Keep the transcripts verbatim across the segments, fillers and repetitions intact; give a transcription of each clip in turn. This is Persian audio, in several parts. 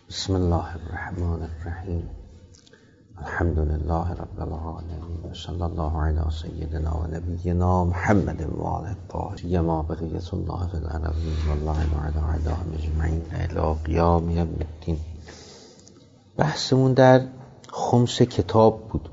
بسم الله الرحمن الرحیم. الحمد لله رب العالمین و صلی الله علی سیدنا و نبینا محمد و آله الطاهرین ما بقیت الله فی الارضین والله علی اعدائهم اجمعین الی قیام یوم الدین. بحثمون در خمس کتاب بود.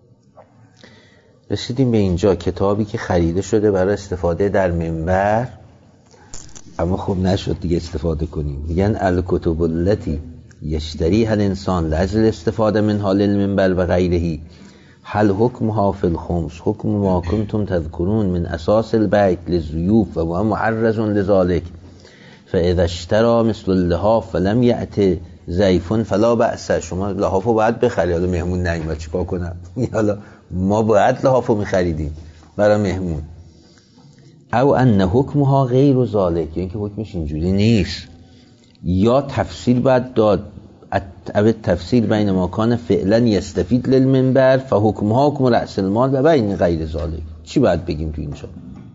رسیدیم به اینجا، کتابی که خریده شده برای استفاده در منبر، اما خب نشد دیگه استفاده کنیم. میگن الکتب التی یشتریها الانسان لاجل استفاده منها للمنبر و غیره هل حکمها فی الخمس حکم ما کنتم تذکرون من اساس البیت للضیوف و هو معرض لذلك فاذا اشترى مثل اللحاف فلم یأت ضیف فلا بأس. شما لحافو باید بخری، حالا مهمون نیومد چیکار کنم؟ حالا ما باید لحافو میخریدیم برای مهمون. او ان حکمها غیر ذلك، یعنی که حکمش اینجوری نیست. یا تفصیل باید داد، او تفصیل بین ما کان فعلا یستفید للمنبر فحکمها حکم رأس المال و بین غیر ذلك. چی باید بگیم تو اینجا؟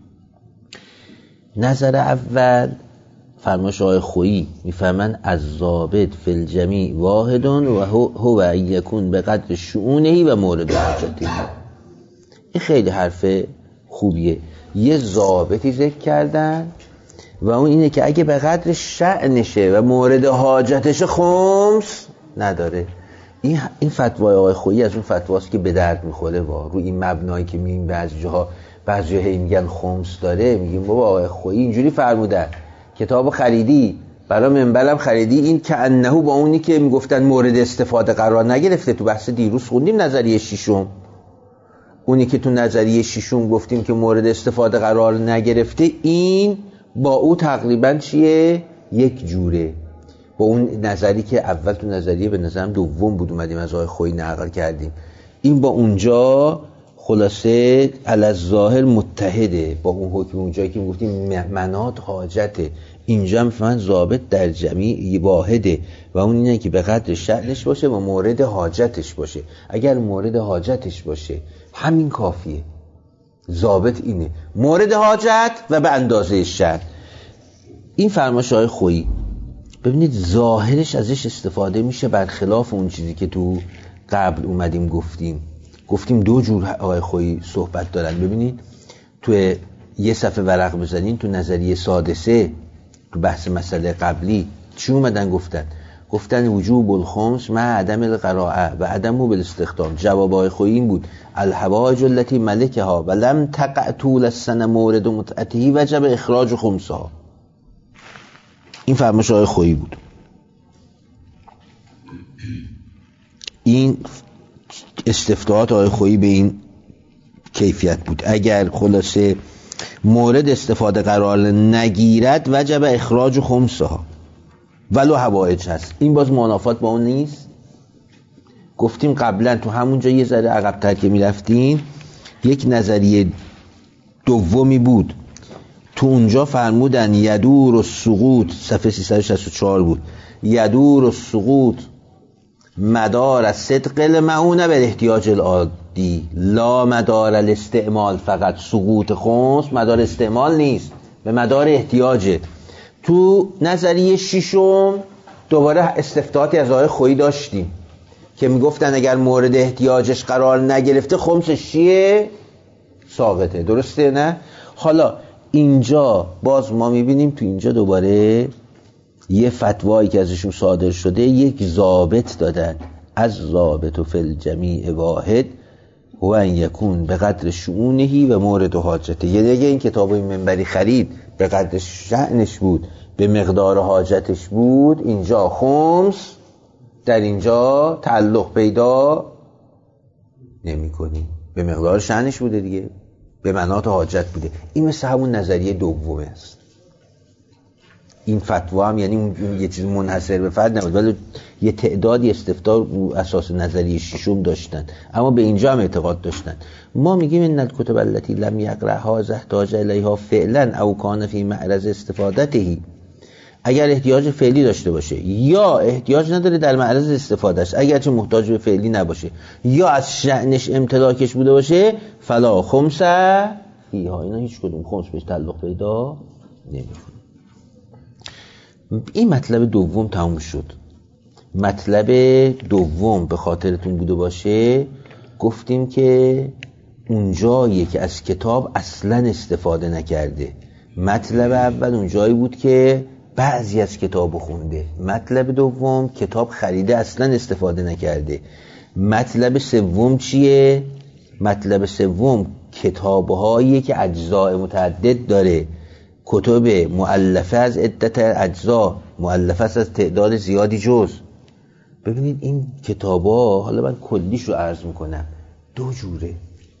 نظر اول فرمایش آقای خویی میفهمن از ضابط فی الجمیع واحد و هو ان یکون به قدر شؤونه و مورد حاجته. این خیلی حرف خوبیه. یه ضابطی ذکر کردن و اون اینه که اگه به قدر شأنشه و مورد حاجتش خمس نداره. این این فتوای آقای خویی از اون فتواست که به درد میخوره. وا رو این مبنایی که میگیم بعضی جاها بعضی جاها میگن خمس داره، میگیم بابا آقای خویی اینجوری فرمودن، کتابو خریدی برای منبرم خریدی، این که انه با اونی که میگفتن مورد استفاده قرار نگرفته. تو بحث دیروز خوندیم نظریه ششم، اونی که تو نظریه ششم گفتیم که مورد استفاده قرار نگرفته، این با او تقریبا چیه؟ یک جوره. با اون نظری که اول تو نظریه به نظرم دوم بود اومدیم از آقای خویی نقل کردیم، این با اونجا خلاصه علی الظاهر متحده با اون حکم اونجایی که میگفتیم منات حاجته. اینجا هم فهمن ضابط در جمیع واحده و اون اینه که به قدر شأنش باشه و مورد حاجتش باشه. اگر مورد حاجتش باشه همین کافیه. ضابط اینه، مورد حاجت و به اندازه شأن. این فرمایش آقای خویی ببینید ظاهرش ازش استفاده میشه برخلاف اون چیزی که تو قبل اومدیم گفتیم. گفتیم دو جور آقای خویی صحبت دارن. ببینید تو یه صفحه ورق بزنین تو نظریه سادسه تو بحث مسئله قبلی چی اومدن گفتن؟ گفتن وجوب الخمس مع عدم القراءه و عدم بالاستخدام. جواب آقای خویی این بود الحوائج التي ملکها و لم تقع طول السنه مورد متعته وجب اخراج خمسها. این فرمایش آقای خویی بود. این استفتاحات آقای خویی به این کیفیت بود. اگر خلاصه مورد استفاده قرار نگیرد وجب اخراج خمسها ولو حوائج هست. این باز منافات با اون نیست. گفتیم قبلا تو همونجا یه ذره عقب‌تر که میرفتیم یک نظریه دومی بود. تو اونجا فرمودن یدور السقوط، صفحه سیصد و شصت و چهار بود، یدور السقوط مدار صدق المعونه به احتیاج العادی لا مدار الاستعمال. فقط سقوط خمس مدار استعمال نیست، به مدار احتیاجه. تو نظریه ششم دوباره استفتاحاتی از آقای خویی داشتیم که میگفتن اگر مورد احتیاجش قرار نگرفته خمسش چیه؟ ساقطه. درسته نه؟ حالا اینجا باز ما میبینیم تو اینجا دوباره یه فتوایی که ازشون صادر شده یک ضابط دادن از ضابط و فی الجمیع واحد هو ان یکون به قدر شؤونه و مورد حاجته. یعنی اگه این کتاب این منبری خرید به قدر شأنش بود، به مقدار حاجتش بود، اینجا خمس در اینجا تعلق پیدا نمی کنی. به مقدار شأنش بوده دیگه، به منات حاجت بوده. این مثل همون نظریه دومه است. این فتوا هم یعنی اون یه چیز منحصر به فرد نبود، ولی یه تعدادی استفتاء اساس نظریه ششم داشتن، اما به اینجا هم اعتقاد داشتن. ما میگیم ان الکتب التي لم یقرأها احتاج الیها فعلا او کان فی معرض استفادته. اگر احتیاج فعلی داشته باشه یا احتیاج نداره در معرض استفادهش، اگرچه محتاج به فعلی نباشه یا از شأنش امتلاکش بوده باشه فلا خمس فیها. اینا هیچ کدوم خمس بهش تعلق پیدا نمیکنه. این مطلب دوم تموم شد. مطلب دوم به خاطرتون بوده باشه، گفتیم که اونجایی که از کتاب اصلا استفاده نکرده. مطلب اول اونجایی بود که بعضی از کتابو خونده. مطلب دوم کتاب خریده اصلا استفاده نکرده. مطلب سوم چیه؟ مطلب سوم کتابهایی که اجزاء متعدد داره، کتب مؤلفه از عدت اجزا، مؤلفه از تعداد زیادی جز. ببینید این کتابا، حالا من کلیش رو عرض میکنم، دو جوره.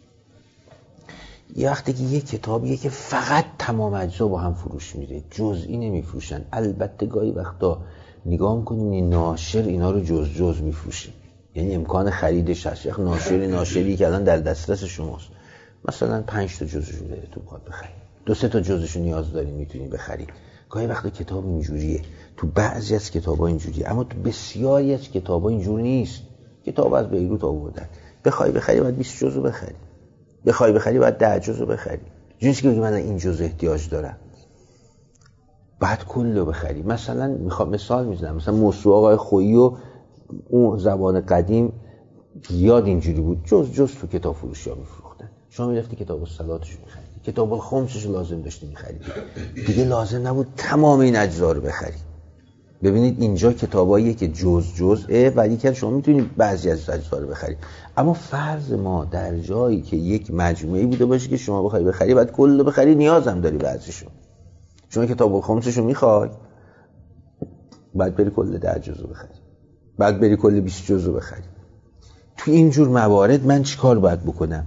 یه وقتی که یه کتابیه که فقط تمام اجزا با هم فروش میره، جزئی نمیفروشن. البته گاهی وقتا نگاه میکنیم این ناشر اینا رو جز جز میفروشه، یعنی امکان خریدش هست. یک ناشری ناشری که الان در دسترس شماست، مثلا پنج تا جزشون داره تو بخواد بخری، دو سه تا جزشون نیاز داری میتونی بخری. گاهی وقتا کتاب اینجوریه، تو بعضی از کتابا اینجوریه، اما تو بسیاری از کتابا اینجور نیست. کتاب از بیروت آوردن، بخوای بخری باید بیست جزو بخری، بخوای بخری باید ده جزو بخری. جنسی که بگی من این جزء احتیاج دارم بعد کلو بخری. مثلا میخوام مثال میزنم، مثلا موسوعه آقای خویی و اون زبان قدیم زیاد اینجوری بود، جز جز تو کتاب فروشی ها میفروختن. شما میرفتی کتاب الصلاتشو میخریدی، کتاب الخمسشو لازم داشتی میخریدی، دیگه لازم نبود تمام این اجزا رو بخری. ببینید اینجا کتاباییه که جز جزئه، ولی که شما میتونید بعضی از اجزا رو بخرید. اما فرض ما در جایی که یک مجموعه‌ای بوده باشه که شما بخوای بخری بعد کل رو بخری، نیازم داری بعضیشو. شما کتاب الخمسشو میخوای بعد بری کل ده جزو بخری، بعد بری کل بیست جزو بخری. تو اینجور موارد من چیکار باید بکنم؟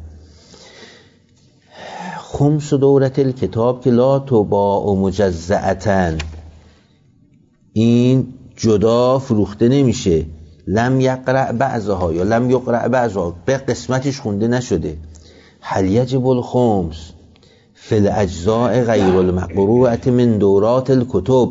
خمس دورت الکتاب که لا تباع مجزعتن، این جدا فروخته نمیشه. لم یقرأ بعضها یا لم یقرأ بعضها، به قسمتش خونده نشده. هل یجب الخمس فی الاجزاء غیر المقروءة من دورات الکتب،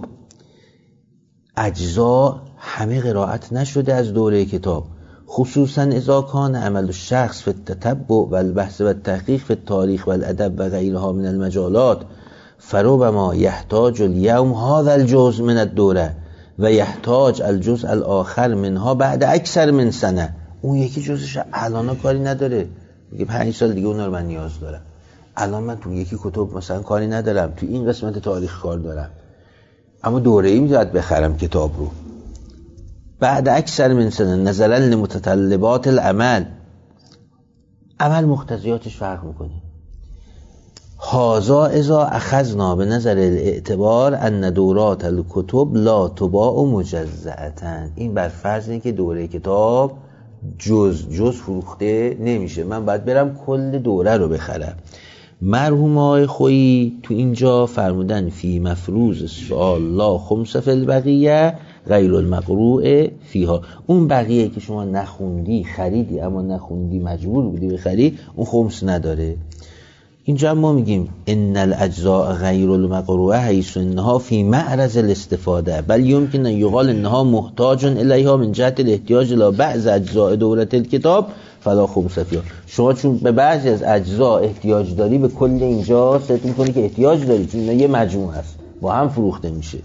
اجزا همه قرائت نشده از دوره کتاب، خصوصا اذا کان عمل الشخص فی التتبع و البحث و التحقیق فی التاریخ و الادب و غیرها من المجالات، فربما یحتاج اليوم هذا الجزء من الدوره و یحتاج الجزء الاخر منها بعد اکثر من سنه. اون یکی جزش الان کاری نداره، میگه پنج سال دیگه اونا رو من نیاز دارم. الان من تو یکی کتب مثلا کاری ندارم، تو این قسمت تاریخ کار دارم، اما دوره‌ای میاد بخرم کتاب رو بعد اکثر من سنه نظرا لمتطلبات العمل. عمل مقتضیاتش فرق میکنه. هذا اذا اخذنا به نظر الاعتبار ان دورات الکتب لا تباع مجزعة، این بر فرض اینه که دوره کتاب جز جز فروخته نمیشه، من باید برم کل دوره رو بخرم. مرحوم آقای خویی تو اینجا فرمودن فی مفروض سؤال لا خمس فی البقیه غیر المقروء فیها، اون بقیه که شما نخوندی خریدی اما نخوندی مجبور بودی بخری، اون خمس نداره. اینجا ما میگیم ان الاجزاء غیر المقروءه حیث انها فی معرض الاستفاده بل یمکن ان یقال انها محتاج الیها من جهت الاحتیاج الى بعض اجزاء دوره الکتاب فلا خمس فیها. شما چون به بعضی از اجزا احتیاج داری، به کل اینجا ست میکنی که احتیاج داری، چون یه مجموعه است با هم فروخته میشه.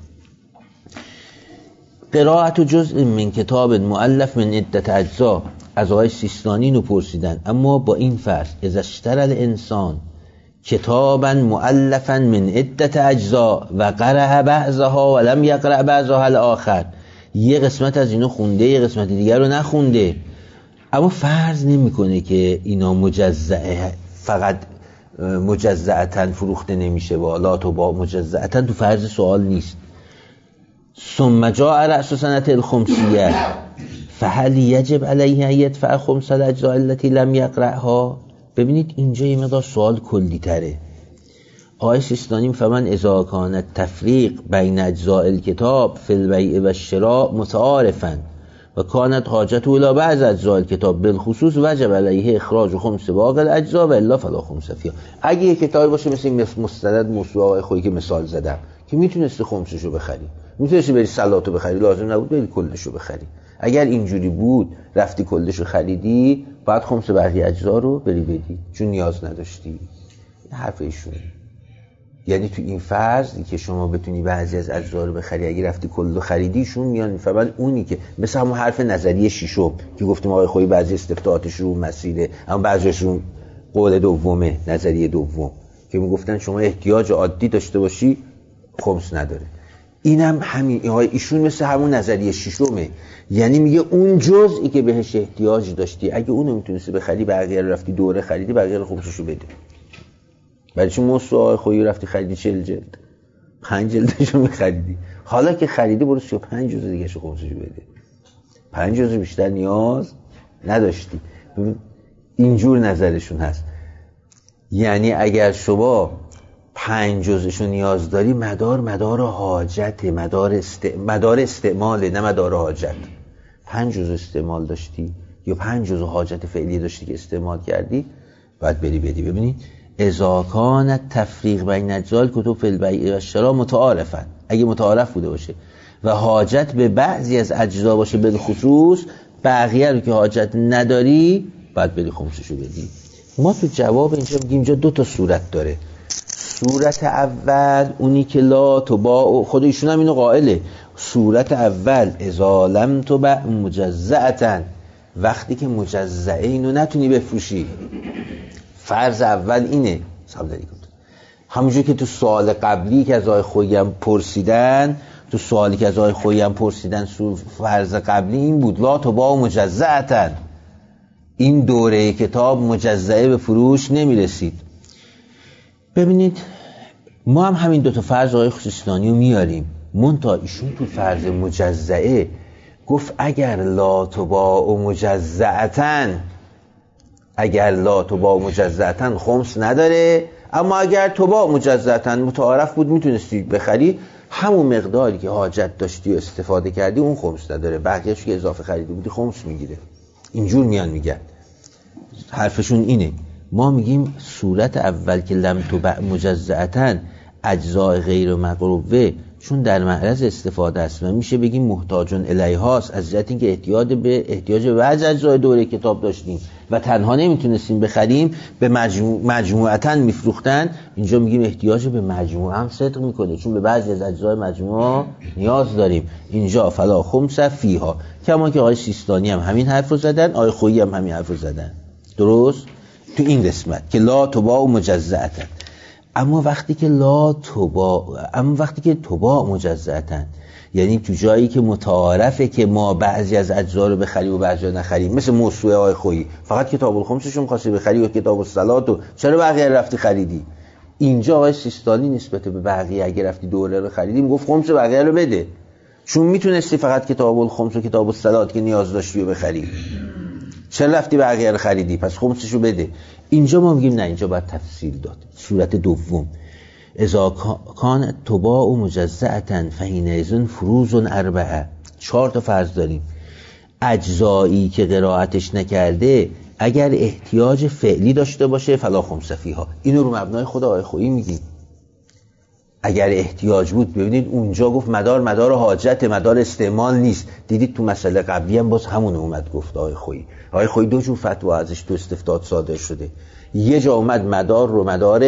قرائت جزء من کتاب مؤلف من عدت اجزا، از آقای سیستانی اینو پرسیدن، اما با این فرض اذا اشترى الانسان کتابا مؤلفا من عدت اجزا و قرأ بعضها و لم یقرأ بعضها الاخر، یه قسمت از اینو خونده یه قسمت دیگر رو نخونده، اما فرض نمیکنه که اینا مجزعه، فقط مجزعتن فروخته نمیشه، والا تو با مجزعتن تو فرض سوال نیست. ثم جاء رأس سنة الخمسیه فهل یجب علیه ان یدفع خمس الاجزاء التي لم یقرأها. ببینید اینجا یه مقدار سوال کلی تره. آقای سیستانی میفهمن اذا کان التفریق بین اجزاء الکتاب فی البیع و الشراء متعارفا و کانت حاجته الی بعض اجزاء الکتاب بالخصوص وجب علیه اخراج خمس باقی الاجزاء و الا فلا خمس فیها. اگه یک کتابی باشه مثل این مستند موسوعه آقای خویی که مثال زدم که میتونستی خمسشو بخری، میتونستی بری صلاتو بخری، لازم نبود بری کلشو بخری. اگر اینجوری بود رفتی کلشو خریدی، بعد خمس بقیه اجزا رو بری بدی چون نیاز نداشتی. این حرف ایشونه. یعنی تو این فرضی که شما بتونی بعضی از اجزا رو بخری، اگه رفتی کل خریدیشون میان فقط اونی که مثل همون حرف نظریه ششم که گفتیم آقای خویی بعضی استفتاءاتش رو مسیره، اما بعضیشون قول دومه، نظریه دوم که میگفتن شما احتیاج عادی داشته باشی خمس نداره. اینم همین آقای ایشون مثل همون نظریه ششمه، یعنی میگه اون جزئی که بهش احتیاج داشتی اگه اونو میتونستی بخری، بقیه رو رفتی دوره خریدی، بقیه رو خمسشو بده. برای چی موضوع آقای خویی رفتی خریدی چهل جلد، پنج جلدشو میخریدی، حالا که خریدی برو سی و پنج جزء دیگه شو خمسشو بده، پنج جزء بیشتر نیاز نداشتی. اینجور نظرشون هست، یعنی اگر شما پنج جزءشو نیاز داری، مدار مدار حاجت، مدار, است... مدار استعماله، نه مدار حاجت. پنج جزء استعمال داشتی یا پنج جزء حاجت فعلی داشتی که استعمال کردی، باید بری بدی. ببینید اذا کان التفریق بین اجزاء الکتب فی البیع و الشراء متعارفا، اگه متعارف بوده باشه و حاجت به بعضی از اجزا باشه بالخصوص، بقیه رو که حاجت نداری باید بری خمسشو بدی. ما تو جواب اینجا میگیم اینجا دو تا صورت داره. صورت اول اونی که لا تباع، خود ایشون هم اینو قائله، صورت اول اذا لم تباع مجزعة، وقتی که مجزعه اینو نتونی بفروشی. فرض اول اینه، صبداری کن همونجور که تو سوال قبلی که از آقای خویی هم پرسیدن، تو سوالی که از آقای خویی هم پرسیدن فرض قبلی این بود لا تباع مجزعة، این دوره کتاب مجزعه به فروش نمیرسید. ببینید ما هم همین دوتا فرض آقای سیستانی رو میاریم، منتها ایشون تو فرض مجزعه گفت اگر لا تباع مجزعة، اگر لا تباع مجزعة خمس نداره، اما اگر تباع مجزعة متعارف بود میتونستی بخری، همون مقداری که حاجت داشتی و استفاده کردی اون خمس نداره، بقیه‌اش که اضافه خریدی بودی خمس میگیره. اینجور میان میگن، حرفشون اینه. ما میگیم صورت اول که لم تباع مجزعة اجزاء غیر مقروبه، چون در معرض استفاده است و میشه بگیم محتاجون الیهاست، از جهت اینکه احتیاج به احتیاج به بعض اجزای دوره کتاب داشتیم و تنها نمیتونستیم بخریم، به مجموع مجموعتاً میفروختن، اینجا میگیم احتیاج به مجموعه هم صدق میکنه، چون به بعضی از اجزای مجموعه نیاز داریم. اینجا فلا خمس فیها، کما که آقای سیستانی هم همین حرف رو زدن، آقای خویی هم همین حرف رو زدن، درست تو این قسمت که لا تباع مجزعة. اما وقتی که لا تباع، اما وقتی که تباع مجزعة، یعنی تو جایی که متعارفه که ما بعضی از اجزا رو بخریم و بعضی رو نخریم، مثل موسوعه آقای خویی فقط کتاب الخمسش رو می‌خواستی بخری و کتاب الصلات، و چرا بقیه رفتی خریدی؟ اینجا آقای سیستانی نسبت به بقیه اگه رفتی دوره رو خریدی میگفت خمس بقیه رو بده، چون میتونستی فقط کتاب الخمس و کتاب الصلات که نیاز داشتی رو بخری، چرا رفتی بقیه رو خریدی؟ پس خمسشو بده. اینجا ما میگیم نه، اینجا باید تفصیل داد. صورت دوم اذا کان تباع مجزعة فحینئذ فروض اربعه، چهار تا فرض داریم. اجزایی که قرائتش نکرده اگر احتیاج فعلی داشته باشه فلا خمس فیها، اینو رو مبنای خود آقای خویی میگیم. اگر احتیاج بود، ببینید اونجا گفت مدار مدار حاجت، مدار استعمال نیست. دیدید تو مسئله قبلی هم باز همون اومد گفت آقای خویی. آقای خویی دو جور فتوا ازش تو استفتاد صادر شده، یه جا اومد مدار رو مدار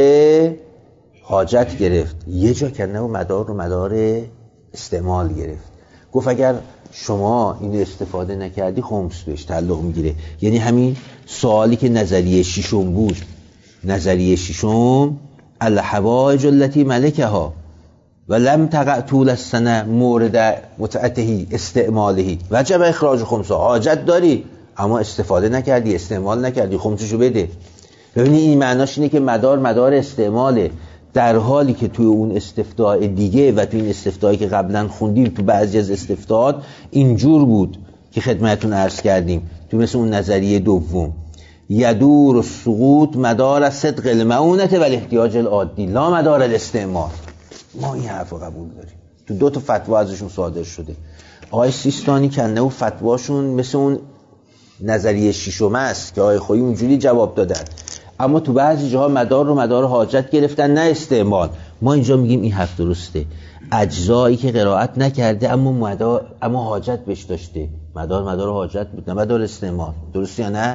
حاجت گرفت، یه جا کنه و مدار رو مدار استعمال گرفت. گفت اگر شما اینو استفاده نکردی خمس بهش تعلق میگیره. یعنی همین سوالی که نظریه ششم بود، نظریه ششم الحوائج التي ملکها و لم تقع طول السنه مورد متعته استعماله وجب اخراج خمسه، حاجت داری اما استفاده نکردی، استعمال نکردی، خمسشو بده. ببینید این معناش اینه که مدار مدار استعماله، در حالی که توی اون استفتاء دیگه و توی این استفتائی که قبلا خوندیم تو بعضی از استفتاءات اینجور بود که خدمتتون عرض کردیم، تو مثل اون نظریه دوم یدور السقوط مدار صدق المعونة و الاحتیاج العادی لا مدار الاستعمال. ما این حرف رو قبول داریم. تو دو تا فتوا ازشون صادر شده. آقای سیستانی کنه و فتواشون مثل اون نظریه ششم است که آقای خویی اونجوری جواب دادن، اما تو بعضی جاها مدار رو مدار حاجت گرفتن نه استعمال. ما اینجا میگیم این حرف درسته، اجزایی که قرائت نکرده اما مدار اما حاجت بهش داشته، مدار مدار حاجت بود نه مدار استعمال. درست یا نه؟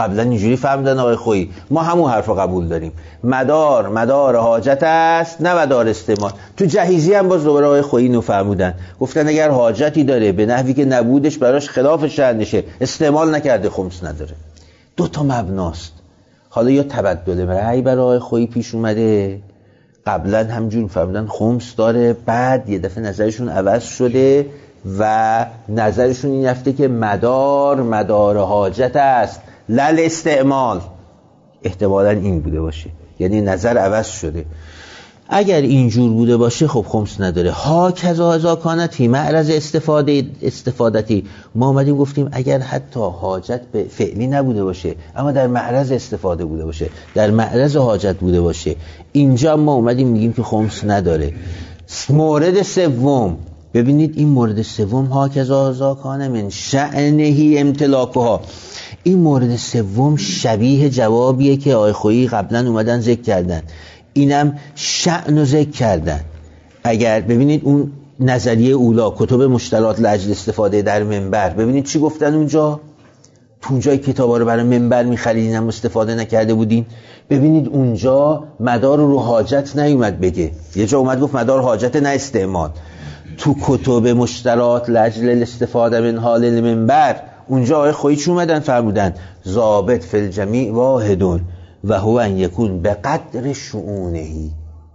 قبلا اینجوری فهمیدن آقای خویی، ما همون حرف رو قبول داریم. مدار مدار حاجت است نه مدار استعمال. تو جهیزی هم باز دوباره آقای خویی اینو فرمودن، گفتن اگر حاجتی داره به نحوی که نبودش براش خلاف شأنشه استعمال نکرده خمس نداره. دو تا مبناست. حالا یا تبدل رأی برای آقای خویی پیش اومده، قبلا همجور فهمیدن خمس داره، بعد یه دفعه نظرشون عوض شده و نظرشون این رفته که مدار مدار حاجت است لل استعمال. احتمالاً این بوده باشه، یعنی نظر عوض شده. اگر اینجور بوده باشه خب خمس نداره. ها کذا اذا کانت فی معرض استفاده استفادتی، ما اومدیم گفتیم اگر حتی حاجت به فعلی نبوده باشه اما در معرض استفاده بوده باشه، در معرض حاجت بوده باشه، اینجا ما اومدیم میگیم که خمس نداره. مورد سوم، ببینید این مورد سوم ها کذا اذا کان من شأنه امتلاکها، این مورد سوم شبیه جوابیه که آقای خویی قبلا اومدن ذکر کردن، اینم شأن رو ذکر کردن. اگر ببینید اون نظریه اولا کتب مشترات لاجل استفاده در منبر، ببینید چی گفتن اونجا، تو اونجای کتابا رو برای منبر می‌خریدین هم استفاده نکرده بودین. ببینید اونجا مدار رو حاجت نیومد بگه، یه جا اومد گفت مدار حاجت نه استعمال. تو کتب مشترات لاجل الاستفاده من حال المنبر اونجا آقای خویی چی اومدن فرمودن ضابط فی الجمیع واحدون و هو ان یکون به قدر شؤونهی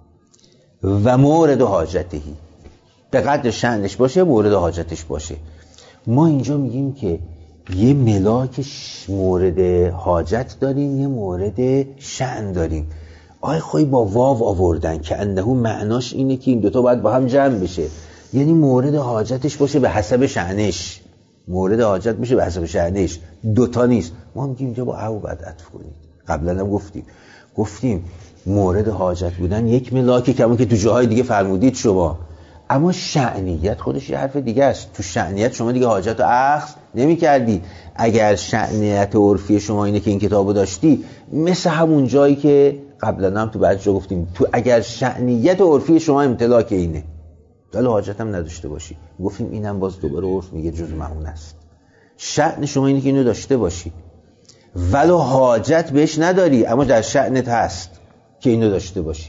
و مورد حاجتهی، به قدر شأنش باشه مورد حاجتش باشه. ما اینجا میگیم که یه ملاک مورد حاجت داریم، یه مورد شأن داریم. آقای خویی با واو آوردن که انه معناش اینه که این دوتا باید با هم جمع بشه، یعنی مورد حاجتش باشه به حسب شأنش، مورد حاجت میشه به حسب شأنش، دوتا نیست. ما میگیم اینجا با او بعد عطف کنید. قبلا هم گفتیم گفتیم مورد حاجت بودن یک ملاکه که همون که تو جاهای دیگه فرمودید شما، اما شأنیت خودش یه حرف دیگه است. تو شأنیت شما دیگه حاجت رو اخذ نمی کردی. اگر شأنیت عرفی شما اینه که این کتابو داشتی، مثل همون جایی که قبلا هم تو بعضی جا گفتیم، تو اگر شأنیت عرفی شما امتلاک اینه ولی حاجت هم نداشته باشی، گفتیم اینم باز دوباره عرف میگه جز معون است. شأن شما اینه که اینو داشته باشی ولو حاجت بهش نداری، اما در شأنت هست که اینو داشته باشی.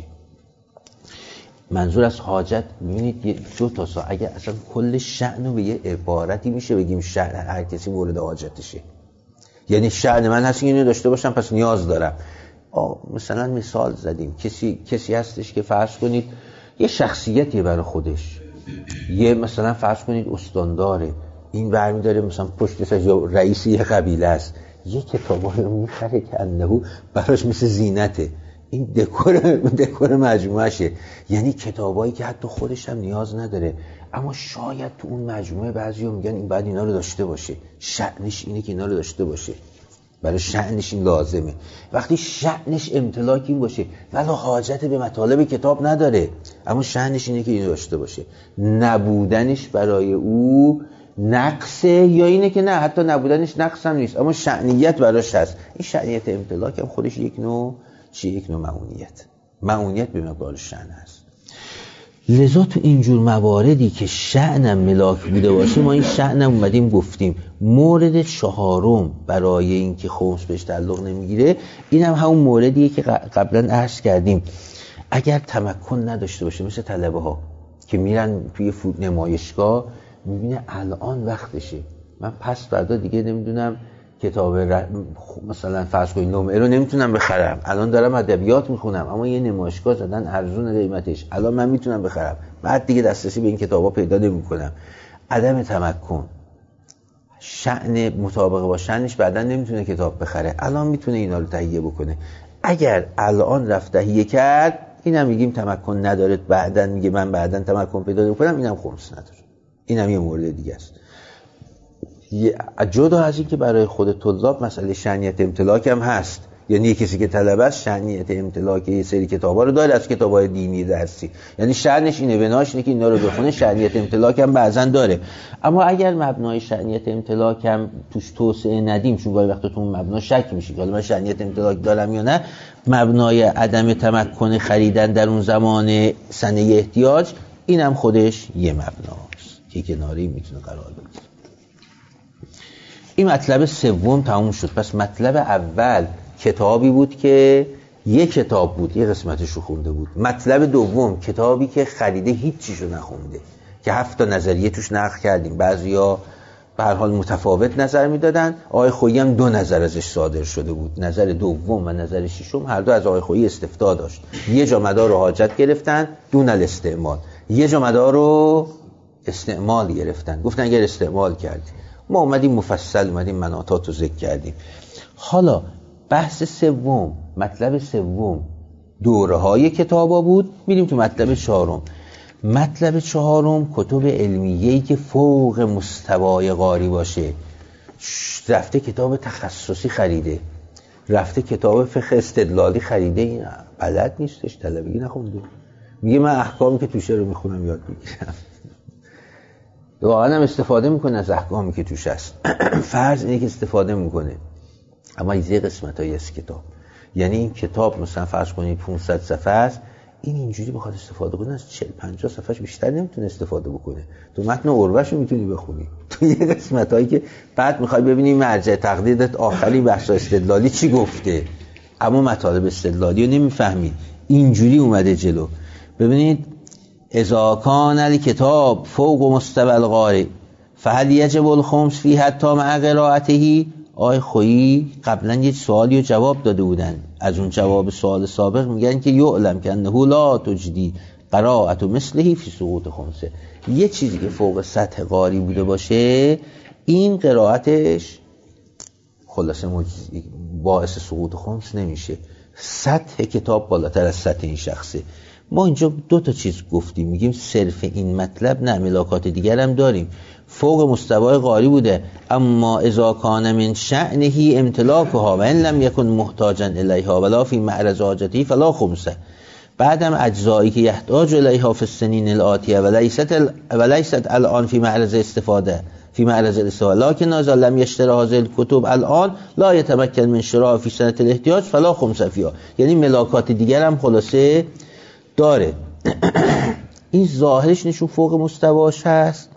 منظور از حاجت میبینید یه دو تا سا، اگر اصلا کل شأنو به یه عبارتی میشه بگیم شأن هر کسی مورد حاجتشه، یعنی شأن من هست که اینو داشته باشم پس نیاز دارم. مثلا مثال زدیم، کسی کسی هستش که فرض کنید یه شخصیتی برای خودش، یه مثلا فرض کنید استانداره، این برمی داره مثلا پشت سر یا رئیس یه قبیله است، یه کتابایی رو میخره که انهو براش مثل زینته، این دکور دکور مجموعشه، یعنی کتابایی که حتی خودش هم نیاز نداره، اما شاید تو اون مجموعه بعضیا میگن این بعد اینا رو داشته باشه، شأنش اینه که اینا رو داشته باشه، برای شأنش این لازمه. وقتی شأنش امتلاک این باشه ولی حاجت به مطالب کتاب نداره، اما شأنش اینه که اینو داشته باشه، نبودنش برای او نقصه، یا اینه که نه حتی نبودنش نقص هم نیست اما شأنیت براش هست، این شأنیت امتلاک هم خودش یک نوع چی؟ یک نوع معونیت، معونیت به مقدار شأن هست. لذا تو اینجور مواردی که شأنم ملاک بوده باشه، ما این شأنم اومدیم گفتیم مورد چهارم برای این که خمس بهش تعلق نمیگیره، اینم هم همون موردیه که قبلا عرض کردیم، اگر تمکن نداشته باشه، مثل طلبه ها که میرن توی نمایشگاه میبینه الان وقتشه، من پس فردا دیگه نمیدونم کتاب ر... مثلا فرض کنید نمره رو نمیتونم بخرم، الان دارم ادبیات میخونم اما یه نمایشگاه زدن ارزون قیمتش، الان من میتونم بخرم، بعد دیگه دسترسی به این کتابا پیدا نمیکنم. عدم تمکن، شأن مطابق با شأنش بعداً نمیتونه کتاب بخره، الان میتونه اینا رو تهیه بکنه. اگر الان رفت تهیه کرد، اینم میگیم تمکن نداره، بعداً میگه من بعداً تمکن پیدا میکنم، اینم خمس نداره. اینم یه مورد دیگه است. جدا از این که برای خود طلاب مسئله شأنیت امتلاک هم هست، یعنی کسی که طلبه است شأنیت امتلاک یه سری کتابا رو داره از کتابای دینی درسی، یعنی شأنش اینه، بناش اینه که اینا رو بخونه، شأنیت امتلاک هم بعضا داره. اما اگر مبنای شأنیت امتلاک هم توش توسعه ندیم، چون گاهی وقتا تو اون مبنا شک میشه که حالا من شأنیت امتلاک دارم یا نه، مبنای عدم تمکن خریدن در اون زمان سنه احتیاج، اینم خودش یه مبناست که کناری میتونه قرار بگیره. این مطلب سوم تموم شد. پس مطلب اول کتابی بود که یک کتاب بود، یه قسمتش رو خونده بود. مطلب دوم کتابی که خریده هیچیشو نخونده، که هفت تا نظریه توش نقل کردیم. بعضیا به هر حال متفاوت نظر میدادن. آقای خویی هم دو نظر ازش صادر شده بود، نظر دوم و نظر ششم هر دو از آقای خویی استفتاء داشت. یه جا مدار رو حاجت گرفتن دون الاستعمال، یه جا مدار رو استعمال گرفتن، گفتن اگر استعمال کردیم. ما اومدیم مفصل اومدیم مناطات رو ذکر کردیم. حالا بحث سوم، مطلب سوم دوره های کتابا بود. میریم تو مطلب چهارم. مطلب چهارم کتب علمیه‌ای که فوق مستوای قاری باشه. رفته کتاب تخصصی خریده، رفته کتاب فقه استدلالی خریده، این بلد نیستش، طلبگی نخونده، میگه من احکامی که توشه رو میخونم یاد میگیرم. واقعا هم استفاده میکنه از احکامی که توش هست. فرض اینه که استفاده میکنه، اما یه قسمتایی از کتاب، یعنی این کتاب مثلا فرض کنید پانصد صفحه است، این اینجوری بخواد استفاده کنه از چهل پنجاه صفحهش بیشتر نمیتونه استفاده بکنه. تو متن عروه‌ش رو میتونی بخونی، تو یه قسمتایی که بعد میخوای ببینی مرجع تقلیدت آخری بحث استدلالی چی گفته، اما مطالب استدلالی رو نمیفهمی، اینجوری اومده جلو. ببینید اذا کان الکتاب فوق مستوى القارئ فهل یجب الخمس فی حتی مع قراءته. آقای خویی قبلا یه سوالی رو جواب داده بودن، از اون جواب سوال سابق میگن که یعلم که انه لا تجدی قراءت مثله فی سقوط خمسه. یه چیزی که فوق سطح قاری بوده باشه این قرائتش خلاصه باعث سقوط خمس نمیشه. سطح کتاب بالاتر از سطح این شخصه. ما اینجا دو تا چیز گفتیم، میگیم صرف این مطلب نه، ملاکات دیگر هم داریم. فوق مستوای قاری بوده، اما اذا کان من شأنه امتلاکها و ان لم یکن محتاجا الیها ولا فی معرض حاجته فلا خمسه. بعدم اجزایی که یحتاج الیها فی السنین الآتیه ولیست ال... ولیست الان فی معرض استفاده فی معرض الاستفاده لكن اذا لم یشتری هذه الکتب الان لا یتمکن من شراء فی سنة الاحتیاج فلا خمسه فیها. یعنی ملاکات دیگر هم خلاصه داره. این ظاهرش نشون فوق مستواش هست،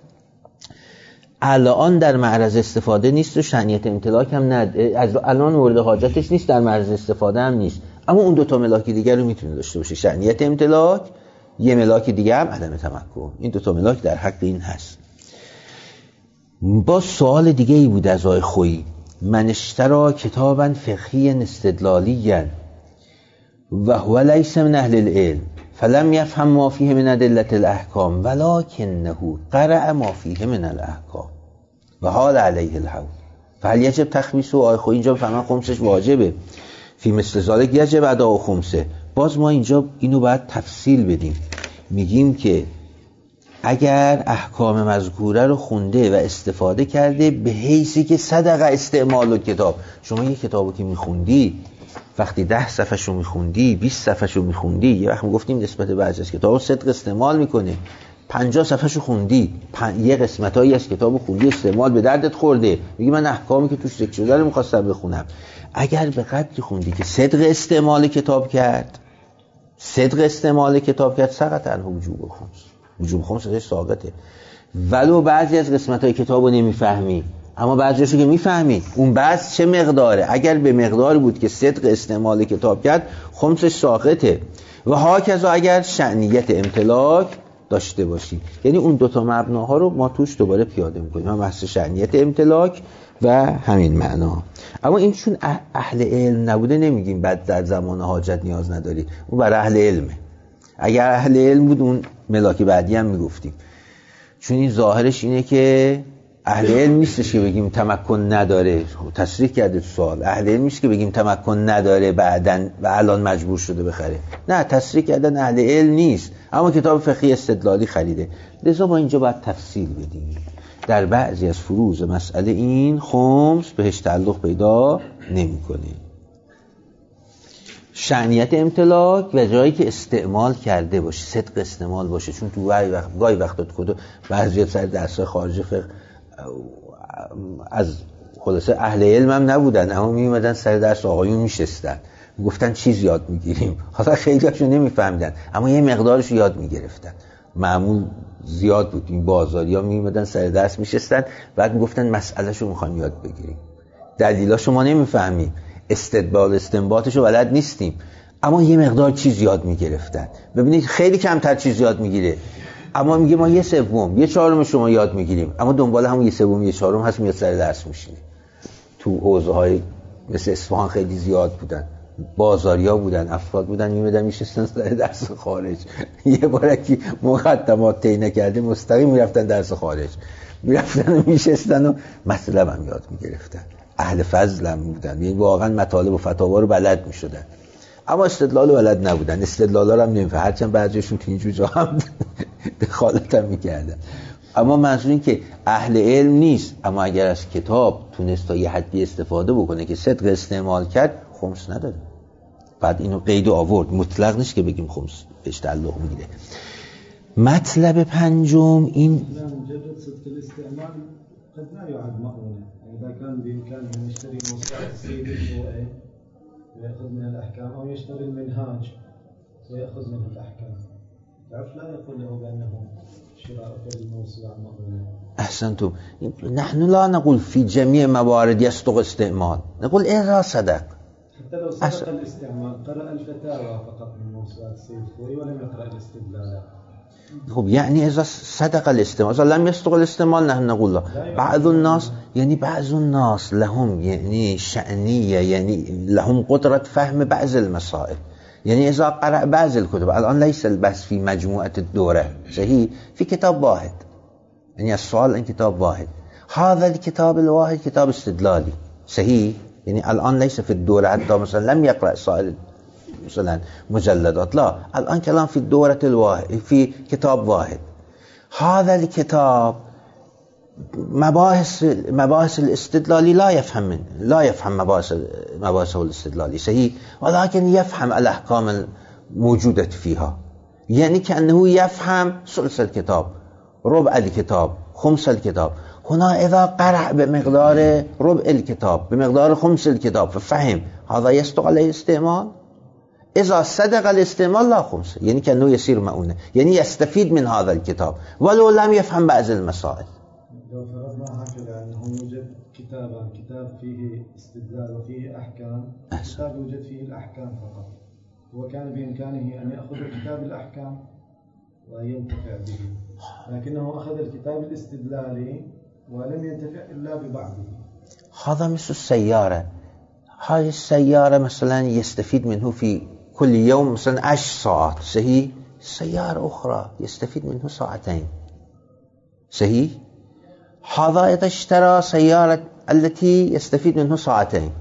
الان در معرض استفاده نیست و شأنیت امتلاک هم ند... از الان مورد حاجتش نیست، در معرض استفاده هم نیست، اما اون دو تا ملاک دیگر رو میتونه داشته باشه، شأنیت امتلاک، یه ملاک دیگه هم عدم تمکن. این دو تا ملاک در حق این هست. با سوال دیگه ای بود از آقای خویی، من اشترا کتابا فقهی استدلالی و هو لیس من اهل العلم فلم یفهم ما فیه من ادلة الاحکام ولکنه قرأ ما فیه من الاحکام و حال علیه الحول فهل یجب تخمیسه. آقای خویی اینجا بفهمن خمسش واجبه، فی مثل ذالک یجب اداء خمسه. باز ما اینجا اینو باید تفصیل بدیم، میگیم که اگر احکام مذکوره رو خونده و استفاده کرده به حیثی که صدقه استعمال کتاب. شما یک کتابو که میخوندی وقتی ده صفحه رو میخوندی، بیست صفحه رو میخوندی، یه وقت میگفتیم نسبت بعضی از کتابو صدق استعمال میکنه، پنجاه صفحه رو خوندی، پن... یه قسمتایی از کتابو خوندی استعمال به دردت خورده، میگی من احکامی که توش ذکر شده رو میخواستم بخونم. اگر به قدری خوندی که صدق استعمال کتاب کرد، صدق استعمال کتاب کرد، سقط عنه وجوب خمس. وجوب خمس ازش ساقطه. ولو بعضی از قسمت‌های کتابو نمیفهمی، اما بعضیشو که میفهمی، اون بعض چه مقداره؟ اگر به مقداری بود که صدق استعمال کتاب کرد، خمسش ساقطه. و هاکذا اگر شأنیت امتلاک داشته باشی، یعنی اون دوتا مبناها رو ما توش دوباره پیاده میکنیم، هم بحث شأنیت امتلاک و همین معنا. اما این چون اهل علم نبوده نمیگیم بعد در زمان حاجت نیاز نداری، اون برای اهل علمه. اگر اهل علم بود اون ملاک بعدی هم میگفتیم، چون این ظاهرش اینه که اهل علم نیستش که بگیم تمکن نداره. تصریح کرده تو سوال، اهل علم نیست که بگیم تمکن نداره بعدن و الان مجبور شده بخره. نه، تصریح کردن اهل علم نیست، اما کتاب فقهی استدلالی خریده. لذا ما اینجا باید تفصیل بدیم. در بعضی از فروض مسئله این خمس بهش تعلق پیدا نمی‌کنه. شأنیت امتلاک و جایی که استعمال کرده باشه، صدق استعمال باشه. چون تو گاهی وقت گاهی وقتا تو بعضی سر درس‌های خارج فقه از خلاصه اهل علم هم نبودن، اما می اومدن سر درس آقایون میشستن گفتن چیز یاد میگیریم. حالا خیلی هاشون نمیفهمیدن اما یه مقدارش یاد میگرفتن. معمول زیاد بود. این بازاریا میومدن سر درس میشستن، بعد میگفتن مسئلهشو میخوایم یاد بگیریم، دلیلاشو ما نمیفهمیم، استدلال استنباطشو بلد نیستیم، اما یه مقدار چیز یاد میگرفتن. ببینید خیلی کمتر چیز یاد میگیره، اما میگه ما یه سوم یه چهارم شما یاد میگیریم، اما دنبال همون یه سوم یه چهارم هست، میاد سر درس میشینه. تو حوزه های مثل اصفهان خیلی زیاد بودن، بازاریا بودن، افراد بودن میمدن میشستن سر درس خارج. یه بارکی مقدمات طی نکرده مستقیم میرفتن درس خارج، میرفتن و میشستن و مطلب هم یاد میگرفتن. اهل فضل هم بودن، یعنی واقعا مطالب و فتاوا رو بلد میشدن، اما استدلال بلد نبودن. استدلالا رو هم نمیفهمن، هرچند بعضیشون تو اینجور جا هم دخالت هم میکردن. اما منظور این که اهل علم نیست، اما اگر از کتاب تونست تا یه حدی استفاده بکنه که صدق استعمال کرد، خمس نداره. بعد اینو قید و آورد، مطلق نیست که بگیم خمس بهش تعلق میگیره. مطلب پنجم این مجرد صدق الاستعمال قد لا يعد مأمونا. اذا كان بامكانه ان يشتري موسوعه السيد الخوئي ويأخذ من الأحكام، أو يشتري المنهاج ويأخذ منه الأحكام، تعرف لا يقول له بأنه شراء الموسوعة مأمونة. أحسنتم. نحن لا نقول في جميع موارد يصدق استعمال، نقول إذا صدق. حتى لو صدق أس... الاستعمال قرأ الفتاوى فقط من موسوعة السيد الخوئي ولم يقرأ الاستدلال. خب يعني إذا صدق الاستعمال، إذا لم يصدق الاستعمال نحن نقول له. بعض الناس يعني بعض الناس لهم يعني شأنية، يعني لهم قدرة فهم بعض المسائل. يعني إذا قرأ بعض الكتب، الآن ليس البحث في مجموعة الدورة، صحيح، في كتاب واحد، يعني السؤال عن كتاب واحد، هذا الكتاب الواحد كتاب استدلالي، صحيح، يعني الآن ليس في الدورة، حتى مثلا لم يقرأ سائل مثلا مجلدات، لا، الآن كلام في الدورة الواحد، في كتاب واحد. هذا الكتاب مباحث مباحث الاستدلالي لا يفهم من لا يفهم مباحث مباحثه الاستدلالي، صحيح، ولكن يفهم الأحكام الموجودة فيها. يعني كأنه يفهم ثلث الكتاب، ربع الكتاب، خمس الكتاب. هنا إذا قرأ بمقدار ربع الكتاب، بمقدار خمس الكتاب، ففهم، هذا يصدق عليه استعمال. إذا صدق الاستعمال لا خمس، يعني كأنه يصير مؤونة، يعني يستفيد من هذا الكتاب ولو لم يفهم بعض المسائل. لو فرضنا هكذا أنه يوجد كتابا، كتاب فيه استدلال وفيه أحكام، كتاب يوجد فيه الأحكام فقط، وكان بإمكانه أن يأخذ كتاب الأحكام وينتفع به، لكنه أخذ الكتاب الاستدلالي ولم ينتفع إلا ببعضه. هذا مثل السيارة، هاي السيارة مثلا يستفيد منه في كل يوم مثلا عشر ساعات، صحيح، سيارة أخرى يستفيد منه ساعتين، صحيح. هذا إذا اشترى سيارة التي يستفيد منه ساعتين،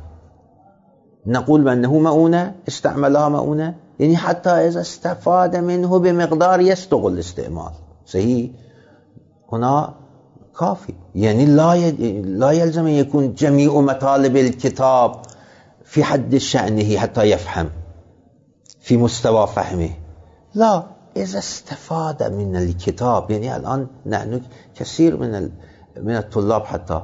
نقول بأنه مؤونة، استعملها مؤونة، يعني حتى إذا استفاد منه بمقدار يصدق الاستعمال، صحيح، هنا كافي. يعني لا لا يلزم أن يكون جميع مطالب الكتاب في حد شأنه حتى يفهم في مستوى فهمه، لا، إذا استفاد من الكتاب. يعني الآن نحن كثير من من الطلاب حتى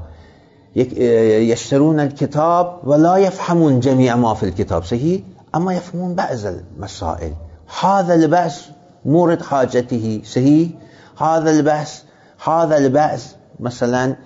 يشترون الكتاب ولا يفهمون جميع ما في الكتاب، صحيح، أما يفهمون بعض المسائل. هذا البحث مورد حاجته، صحيح، هذا البحث هذا البحث مثلا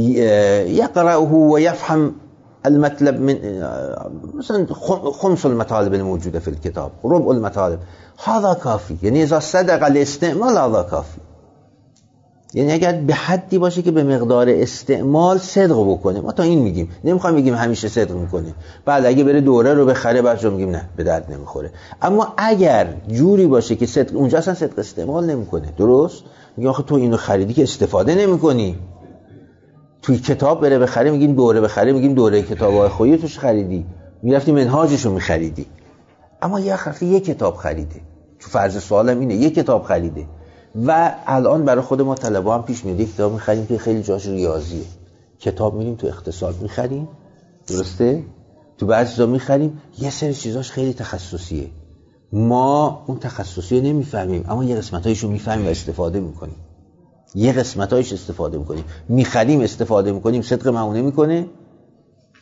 يقرأه ويفهم المطلب من مثلا خمس المطالب الموجودة في الكتاب، ربع المطالب، هذا كافي. يعني إذا صدق الاستعمال هذا كافي. یعنی اگر به حدی باشه که به مقدار استعمال صدق بکنه، ما تا این میگیم، نمیخوایم بگیم همیشه صدق میکنه. بعد اگه بره دوره رو بخره بعد میگیم نه به درد نمیخوره. اما اگر جوری باشه که صدق، اونجا اصلا صدق استعمال نمیکنه، درست؟ میگیم آخه تو اینو خریدی که استفاده نمیکنی. توی کتاب بره بخره میگیم دوره بخره، میگیم دوره کتابای خویی توش خریدی، میرفتی منهاجشو میخریدی. اما یه خرفی یک کتاب خریده، تو فرض سوالم اینه، یک کتاب خریده و الان برای خود ما طلبه هم پیش میاد یک کتاب میخریم که خیلی جاش ریاضیه، کتاب میریم تو اقتصاد میخریم، درسته؟ تو بعضی چیزا میخریم یه سری چیزاش خیلی تخصصیه، ما اون تخصصی رو نمیفهمیم اما یه قسمتایشو میفهمیم و استفاده میکنیم، یه قسمتایش استفاده میکنیم، میخریم استفاده میکنیم، صدق معونه میکنه؟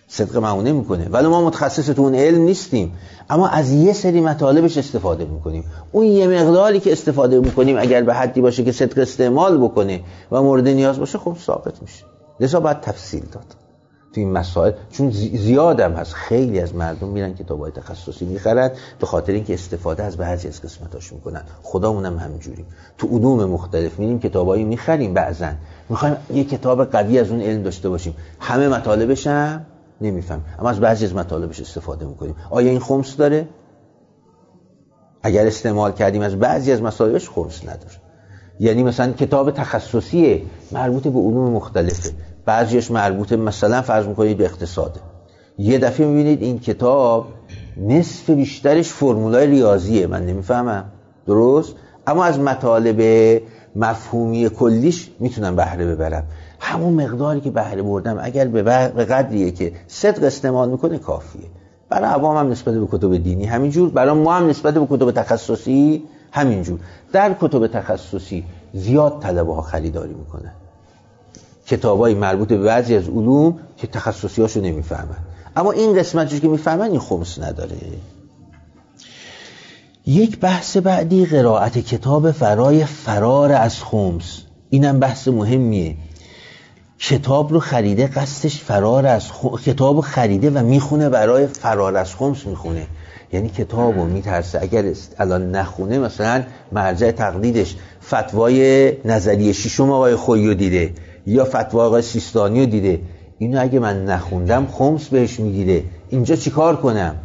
صدق معونه میکنه، ولی ما متخصص تو اون علم نیستیم، اما از یه سری مطالبش استفاده میکنیم. اون یه مقداری که استفاده میکنیم اگر به حدی باشه که صدق استعمال بکنه و مورد نیاز باشه خب ثابت میشه. لذا باید تفصیل داد تو این مسائل، چون زیادم هست. خیلی از مردم میرن کتابای تخصصی میخرن به خاطر اینکه استفاده از بعضی از قسمتاش میکنن. خدامون هم همینجوری تو علوم مختلف میریم کتابایی میخریم، بعضن میخوایم یه کتاب قوی از اون علم داشته باشیم، همه مطالبش هم نمیفهم، اما از بعضی از مطالبش استفاده میکنیم. آیا این خمس داره؟ اگر استعمال کردیم از بعضی از مطالبش خمس نداره. یعنی مثلا کتاب تخصصی مربوط به علوم مختلفه، بعضیش مربوط مثلا فرض میکنید به اقتصاده، یه دفعه میبینید این کتاب نصف بیشترش فرمولای ریاضیه، من نمیفهمم، درست؟ اما از مطالب مفهومی کلیش میتونم بهره ببرم. همون مقداری که بهره بردم اگر به قدریه که صدق استعمال میکنه کافیه. برای عوام هم نسبت به کتب دینی همینجور، برای ما هم نسبت به کتب تخصصی همینجور. در کتب تخصصی زیاد طلبه ها خریداری میکنن کتابای مربوط به بعضی از علوم که تخصصیاشو نمیفهمن، اما این قسمتش که میفهمن این خمس نداره. یک بحث بعدی قرائت کتاب برای فرار از خمس. اینم بحث مهمیه. کتاب رو خریده قصدش فرار از خمس، کتاب رو خریده و میخونه برای فرار از خمس میخونه، یعنی کتاب رو میترسه اگر الان نخونه مثلا مرجع تقلیدش فتوای نظریه ششم آقای خویی رو دیده یا فتوا آقای سیستانی رو دیده، اینو اگه من نخوندم خمس بهش میگیره، اینجا چیکار کنم؟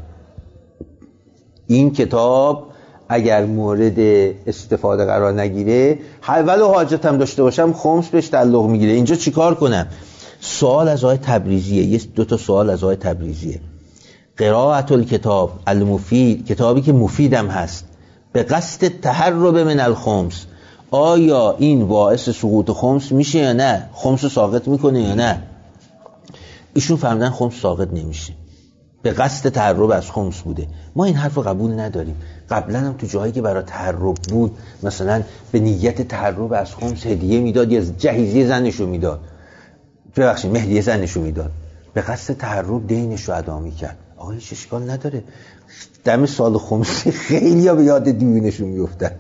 این کتاب اگر مورد استفاده قرار نگیره ولو حاجتم داشته باشم خمس بهش تعلق میگیره، اینجا چیکار کنم؟ سوال از آقای تبریزیه، یه دو تا سوال از آقای تبریزیه. قرائت الکتاب المفید، کتابی که مفیدم هست، به قصد تهرب من الخمس، آیا این باعث سقوط خمس میشه یا نه؟ خمس ساقط میکنه یا نه؟ ایشون فهمیدن خمس ساقط نمیشه، به قصد تهرب از خمس بوده. ما این حرف رو قبول نداریم. قبلا هم تو جاهایی که برای تهرب بود مثلا به نیت تهرب از خمس هدیه میداد یا جهیزیه زنشو میداد، ببخشید مهریه زنشو میداد، به قصد تهرب دینشو ادا میکرد. آقا هیچ اشکال نداره، دم سال خمسی خیلی ها به یاد دیوینشون میفتن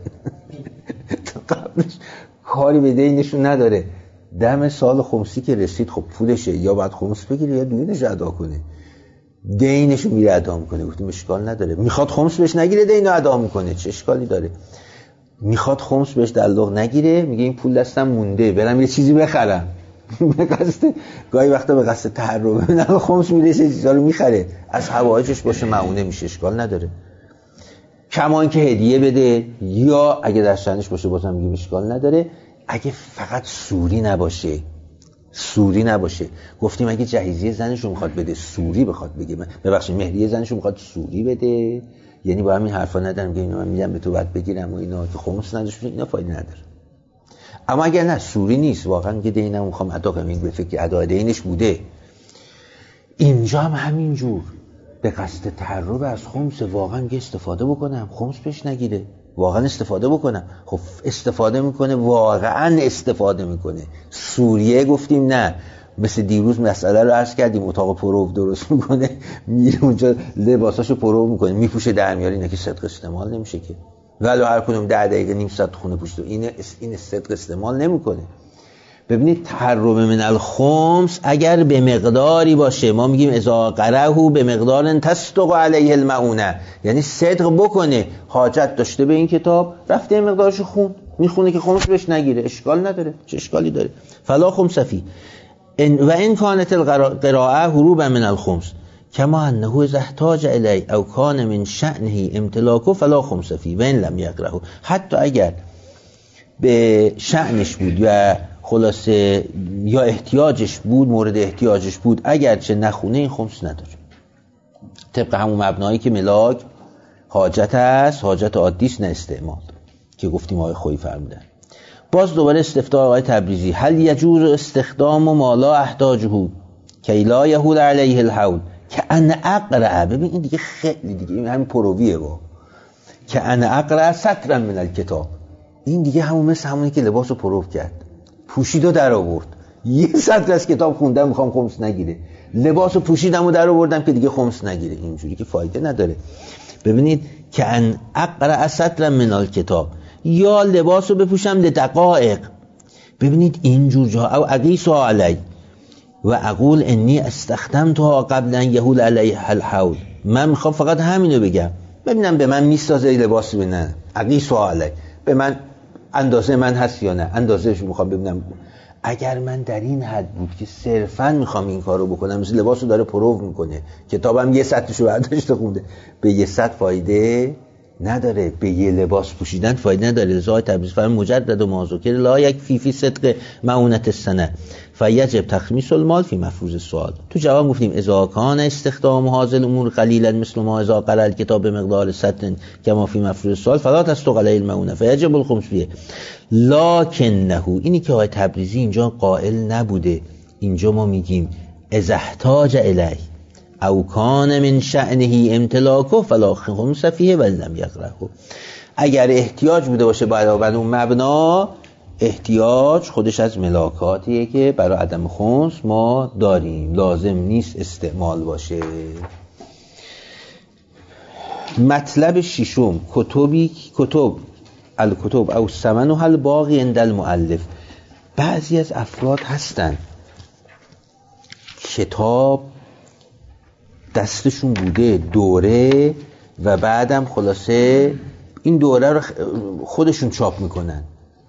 تا قبلش کاری به دینشون نداره. دم سال خمسی که رسید خب پولشه، یا باید خمس بگیره یا دیوینش ادا کنه، دینشو میره ادا میکنه. گفتیم اشکال نداره. میخواد خمس بهش نگیره دینو ادا میکنه، چه اشکالی داره؟ میخواد خمس بهش تعلق نگیره، میگه این پول دستم مونده برم یه چیزی بخرم به قصد، گاهی وقتا به قصد تهرب نه خمس میره چیزا رو میخره، از حوایجش باشه معونه میشه، اشکال نداره. کما اینکه هدیه بده یا اگه در شأنش باشه بازم میگه اشکال نداره، اگه فقط سوری نباشه. سوری نباشه. گفتیم اگه جهیزیه زنشو میخواد بده سوری بخواد بگه، ببخشید مهریه زنشو میخواد سوری بده، یعنی با همین حرفا ندارم که اینا من میگم به تو بعد بگیرم و اینا که خمس نداشت، اینا فایده نداره. اما اگر نه سوری نیست، واقعا که دینم میخوام ادا کنم، این به فکر ادا دینش بوده، اینجا هم همینجور به قصد تهرب از خمس واقعا میگه استفاده بکنم، خمس پیش نگیره، واقعا استفاده بکنم. خب استفاده میکنه، واقعا استفاده میکنه. سوریه گفتیم نه، مثل دیروز مسئله رو عرض کردیم، اتاق پرو درست میکنه، میره اونجا لباساشو پرو میکنه میپوشه در میاره، اینا که صدق استعمال نمیشه که، ولو هر کدوم ده دقیقه نیم ساعت خونه پوشته، این این صدق استعمال نمیکنه. ببینید تهرب من الخمس اگر به مقداری باشه، ما میگیم اذا قرهو به مقدار تصدق علیه المعونه، یعنی صدق بکنه، حاجت داشته به این کتاب، رفته مقدارشو خون میخونه که خمس بهش نگیره، اشکال نداره، چه اشکالی داره؟ فلا خمس فی و این کانت القراءه هروبا من الخمس کما انه اذا احتاج الی او کان من شأنه امتلاکه فلا خمس فی و ان لم یقرأه. حتی اگر به شأنش بود و خلاصه یا احتیاجش بود، مورد احتیاجش بود، اگرچه نخونه این خمس نداره. طبق همون مبنایی که ملاک حاجت است، حاجت عادیست نه استعمال که گفتیم آقای خویی فرمودن. باز دوباره استفتاء آقای تبریزی، هل یجوز استخدام ما لا احتاجه کی لا یهول علیه الحول که ان اقرأ. ببین این دیگه خیلی دیگه این همین پرویه با که ان اقرأ سطرا من الکتاب، این دیگه همون مثل همونی که لباسو پرو کرد، پوشید و در آورد، یه سطر از کتاب خوندم میخوام خمس نگیره، لباسو پوشیدم و در آوردم که دیگه خمس نگیره. اینجوری که فایده نداره. ببینید که ان اقرأ سطر من الکتاب، یا لباسو بپوشم لدقائق. ببینید اینجور جا او اقیس علی و اقول انی استخدمتها قبل ان یهول علیها الحول. من میخوام فقط همینو بگم، ببینم به من میسازه لباس به نه اقیس علی، به من اندازه من هست یا نه، اندازهشو میخوام ببینم. اگر من در این حد بود که صرفاً میخوام این کارو بکنم، مثل لباسو داره پرو میکنه، کتابم یه سطرشو برداشته خونده، به یه سطر فایده نداره، به یه لباس پوشیدن فایده نداره. لذا تبریز فرمان مجدد و مازوکر لا یک فی فی صدق معونت السنه فیجب تخمیس المال فی مفروض السؤال. تو جواب گفتیم اذا کان استخدام هذه الامور قلیلا مثل ما اذا قرأ الکتاب بمقدار سطر کما فی مفروض السؤال فلا تستغل المعونه فیجب الخمس فیه. لکنه، اینی که آقای تبریزی اینجا قائل نبوده، اینجا ما میگیم اذا احتاج الیه او کان من شأنه امتلاکه فلا خمس فیه ولم یقرأه. اگر احتیاج بوده باشه برای اون مبنا، احتیاج خودش از ملاکاتیه که برای عدم خمس ما داریم، لازم نیست استعمال باشه. مطلب ششم، کتبی کتب الکتب او ثمنها الباقی عند المؤلف. بعضی از افراد هستن کتاب دستشون بوده دوره و بعدم خلاصه این دوره رو خودشون چاپ میکنن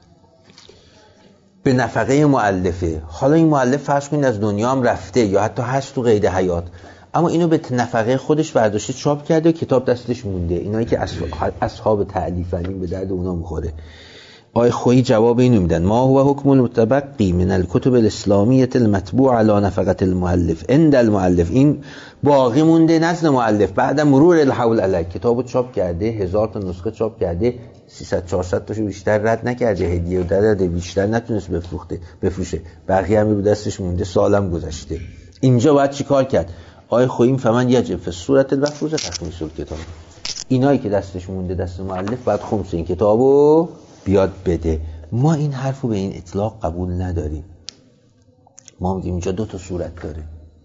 به نفقه مؤلفه. حالا این مؤلف فرض کنید از دنیا هم رفته یا حتی هست تو قید حیات، اما اینو به نفقه خودش برداشته چاپ کرده و کتاب دستش مونده. اینایی که اصحاب تألیفن به درد اونا میخوره. آقای خویی جواب اینو میدن ما هو حکم المتبقی من الکتب الاسلامیه المطبوع علی نفقه المؤلف عند المؤلف. این باقی مونده نزد مؤلف بعد مرور الحول علیه. کتابو چاپ کرده، هزار تا نسخه چاپ کرده، سیصد چهارصد تاشو بیشتر رد نکرده، هدیه و داده، بیشتر نتونست بفروخته بفروشه، بقیه هم رو دستش مونده، سالم گذشته. اینجا باید چیکار کرد؟ آقای خویی فمن یجب فی صورت المفروضه تخمیس الکتاب. اینایی که دستش مونده دست مؤلف بعد خمس این کتابو بیاد بده. ما این حرفو به این اطلاق قبول نداریم. ما میگیم اینجا دو تا صورت داره.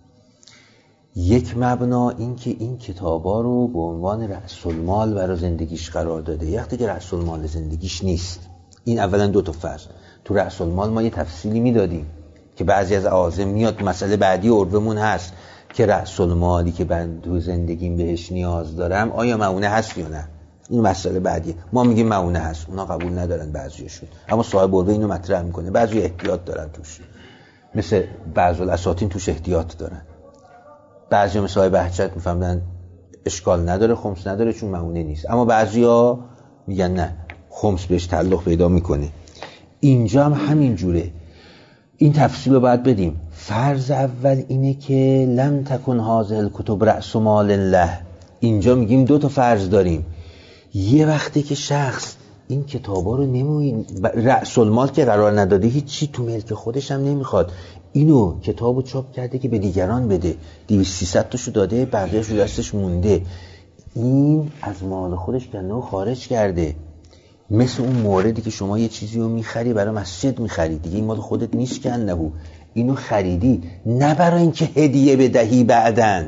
یک مبنا این که این کتابا رو به عنوان رأس المال برای زندگیش قرار داده. وقتی که رأس المال زندگیش نیست، این اولا دو تا فرض. تو رأس المال ما یه تفصیلی میدادیم که بعضی از اعاظم میاد مسئله بعدی عربمون هست که رأس المالی که من تو زندگیم بهش نیاز دارم آیا معونه هست یا نه. این مسئله بعدیه. ما میگیم معونه هست، اونا قبول ندارن بعضیاشون، اما صاحب عربه اینو مطرح میکنه. بعضی احتیاط دارن توش، مثل بعض الاساطین توش احتیاط دارن. بعضی مثل های بهجت میفهمدن اشکال نداره، خمس نداره چون معونه نیست، اما بعضیا میگن نه خمس بهش تعلق پیدا میکنه. اینجا هم همین جوره. این تفصیل رو باید بدیم. فرض اول اینه که لم تکن هذه الکتب رأس مال الله. اینجا میگیم دو تا فرض داریم. یه وقتی که شخص این کتابا رو نموین رأس المال که قرار نداده، هیچ چی تو ملک خودش هم نمیخواد، اینو کتابو چاپ کرده که به دیگران بده، دویست سیصد تاشو داده، بقیه‌اش رو دستش مونده، این از مال خودش کنه خارج کرده. مثل اون موردی که شما یه چیزی رو میخری برای مسجد میخری، دیگه این مال خودت نیست که انهو اینو خریدی نه برای اینکه هدیه بدهی بعدن.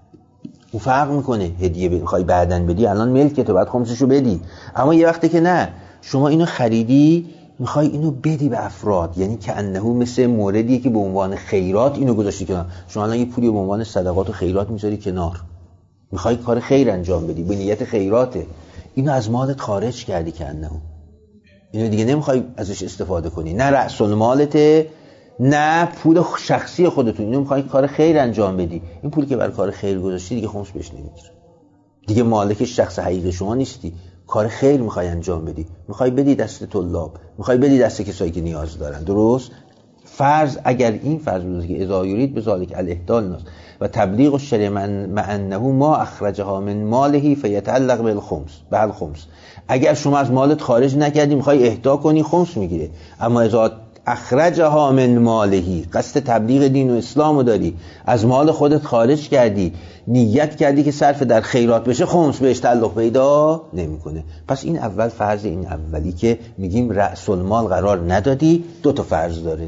اون فرق میکنه، هدیه بخوای بعدن بدی الان ملکه تو بعد خمسشو بدی، اما یه وقتی که نه شما اینو خریدی میخوای اینو بدی به افراد، یعنی که انه مثل موردیه که به عنوان خیرات اینو گذاشتی کنار. شما الان یه پولی به عنوان صدقات و خیرات میذاری کنار، میخوای کار خیر انجام بدی به نیت خیراته، اینو از مالت خارج کردی که انه اینو دیگه نمیخوای ازش استفاده کنی، نه رأس المالته نه پول شخصی خودتون، اینو میخوای کار خیر انجام بدی. این پولی که برای کار خیر گذاشتی دیگه خمس بهش نمیگیره، دیگه مالک شخص حقیقی شما نیستی، کار خیر میخوای انجام بدی، میخوای بدی دست طلاب، میخوای بدی دست کسایی که نیاز دارن. درست؟ فرض اگر این فرض بود که اذا یرید بذالک الاهدال ناس و تبلیغ الشریع مع انه ما اخرجها من ماله فیتعلق بالخمس بالخمس، اگر شما از مالت خارج نکردی میخوای اهدا کنی خمس میگیره، اما اذا اخرجها من مالهی قصد تبلیغ دین و اسلامو داری، از مال خودت خارج کردی، نیت کردی که صرف در خیرات بشه، خمس بهش تعلق پیدا نمیکنه. پس این اول فرض، این اولی که میگیم رأس المال قرار ندادی، دو تا فرض داره.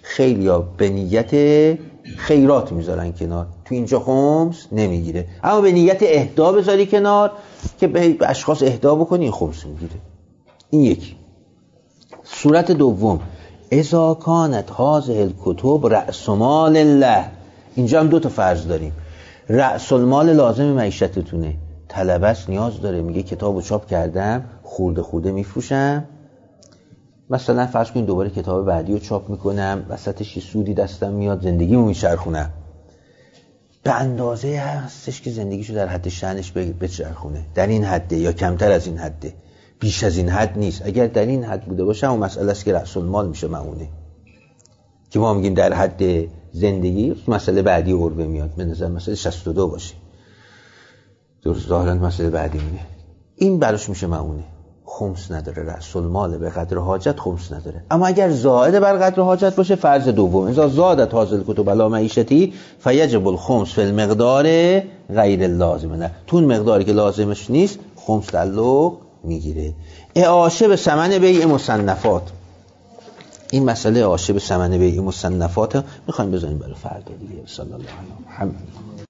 خیلی ها به نیت خیرات میذارن کنار، تو اینجا خمس نمیگیره، اما به نیت اهدا بذاری کنار که به اشخاص اهدا بکنی این خمس میگیره. این یکی. صورت دوم اذا کانت هذه الکتب رأس مال الله، اینجا هم دو تا فرض داریم. رأس المال لازم معیشتتونه، طلبه است نیاز داره، میگه کتابو چاپ کردم خورده خورده میفروشم، مثلا فرض کنید دوباره کتاب بعدی رو چاپ میکنم، وسطش یه سودی دستم میاد، زندگیمو میچرخونم، به اندازه هستش که زندگیشو در حد شأنش بچرخونه، در این حده یا کمتر از این حده، بیش از این حد نیست. اگر در این حد بوده باشه اون مسئله است که رأس المال میشه معونه، که ما میگیم در حد زندگی. مسئله بعدی عربه میاد، به نظر مسئله شصت و دو باشه، درست ظاهرا مسئله بعدی میگه این براش میشه معونه، خمس نداره، رأس المال به قدر حاجت خمس نداره. اما اگر زائد بر قدر حاجت باشه، فرض دوم اذا زادت هذه الکتب علی معیشتی فیجب الخمس فی المقدار غیر اللازم، نه تو اون مقداری که لازمش نیست خمس تعلق میگیره. اعاشه به ثمن بیع مصنفات، این مسئله اعاشه به ثمن بیع مصنفات میخوایم بذاریم برای فردا دیگه. صلی الله علیه و محمد.